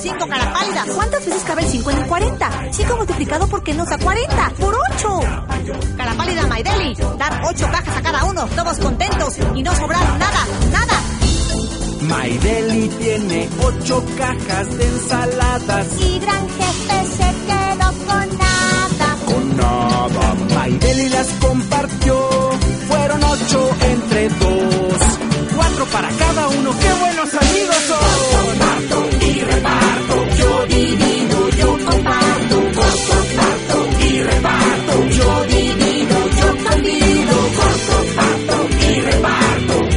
5 cara pálida. ¿Cuántas veces cabe el 5 en el 40? 5 multiplicado por qué nos da 40. ¡Por 8! Cara pálida, My Deli. Dar 8 cajas a cada uno, todos contentos y no sobrar nada, nada. My Deli tiene 8 cajas de ensaladas. Y Gran Jefe se quedó con nada.